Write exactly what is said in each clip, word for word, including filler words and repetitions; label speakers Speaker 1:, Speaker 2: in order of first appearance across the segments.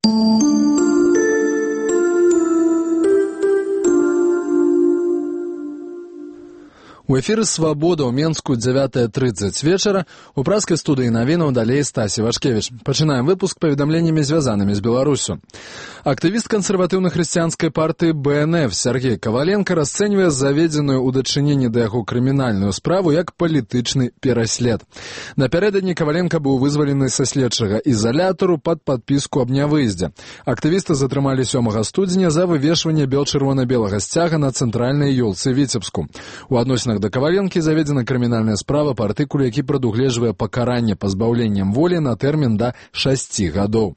Speaker 1: У эфіры «Свабода» ў Менску дзевятая трыццаць вечара. У праскай студыі навінаў далей Стасі Вашкевіч. Пачынаем выпуск паведамленнямі, звязанымі з Беларусю. Актывіст кансерватыўна-хрысціянскай партыі Бэ Эн Эф Сергей Каваленка расцэньвае заведзеную ў дачыненні да яго крымінальную справу як палітычны пераслед. Напярэдадні Каваленка быў вызвалены са следчага ізалятару пад падпіску аб нявыездзе. Актывіста затрымалі сёмага студзеня за вывешванне бел-чырвона-белага сцяга на цэнтральнай ёлцы Віцебску. У адносінах да Каваленкі заведзена крымінальная справа па артыкуле, які прадугледжвае пакаранне пазбаўленнем волі на тэрмін да шасці гадоў.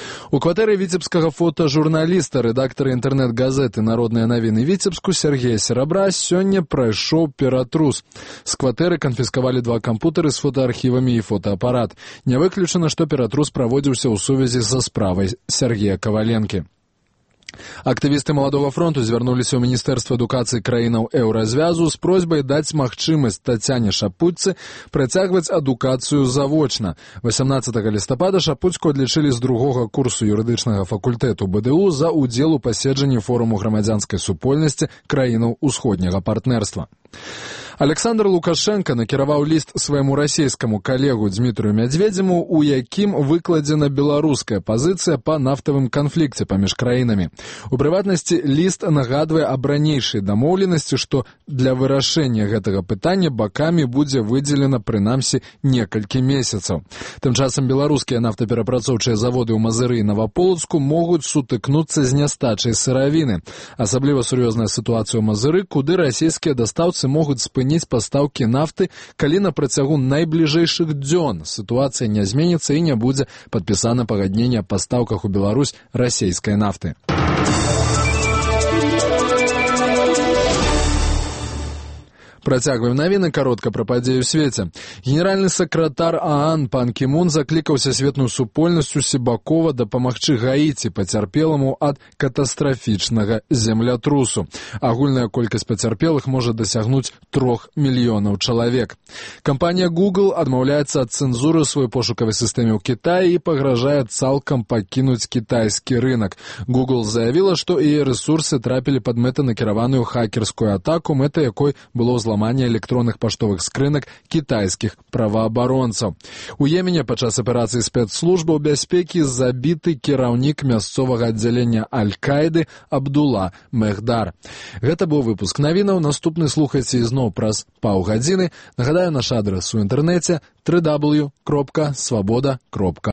Speaker 1: У кватэры віцебскага фотажурналіста, рэдактара інтэрнэт-газеты «Народныя навіны Віцебску» Сергея Серабра сёння прайшоў ператрус. З кватэры канфіскавалі два кампутары з фотоархівамі і фотоапарат. Не выключана, што ператрус праводзіўся ў сувязі са справай Сергея Каваленкі. Актывісты Маладога фронту звярнуліся ў Міністэрства адукацыі краінаў Еўразвязу з просьбай даць магчымасць Тацяне Шапуццы працягваць адукацыю завочна. васямнаццатага лістапада Шапуцку адлічылі з другога курсу юрыдычнага факультэту Бэ Дэ У за ўдзел у паседжанні форуму грамадзянскай супольнасці краінаў усходняга партнерства. Александр Лукашенко накіраваў ліст свайму расійскаму калегу Дмітрыю Мядзведзяму, у якім выкладзена беларуская пазіцыя па нафтавым канфлікце паміж краінамі. У прыватнасці, ліст нагадвае аб ранейшай дамоўленасці, што для вырашэння гэтага пытання бакамі будзе выдзелена прынамсі некалькі месяцаў. Тым часам беларускія нафтаперапрацоўчыя заводы ў Мазыры і Наваполацку могуць сутыкнуцца з нястачай сыравіны. Асабліва сур'ёзная сітуацыя ў Мазыры, куды расійскія дастаўцы могуць спыніць пастаўкі нафты, калі на працягу найбліжэйшых дзён сітуацыя не зменіцца і не будзе падпісана пагадненне аб пастаўках у Беларусь расійскай нафты. Працягваем навіны каротка пра падзеі ў свеце. Генеральны сакратар А А Н Пан Кі Мун заклікаў сусветную супольнасць усебакова дапамагчы Гаіці пацярпеламу ад катастрафічнага землятрусу. Агульная колькасць пацярпелых можа дасягнуць трох мільёнаў чалавек. Кампанія Google адмаўляецца ад цэнзуры ў сваёй пошукавай сістэме ў Кітаі і пагражае цалкам пакінуць кітайскі рынак. Google заявіла, што яе рэсурсы трапілі пад мэтанакіраваную хакерскую атаку, мэтай якой было ўзламанне электронных паштовых скрынак кітайскіх праваабаронцаў. У Йемене падчас аперацыі спецслужбаў бяспекі забіты кіраўнік мясцовага аддзялення Аль-Каіды Абдула Мехдар. Гэта быў выпуск навінаў. Наступны слухайце ізноў праз паўгадзіны. Нагадаю, наш адрас у інтэрнэце дабл ю дабл ю дабл ю кропка свабода кропка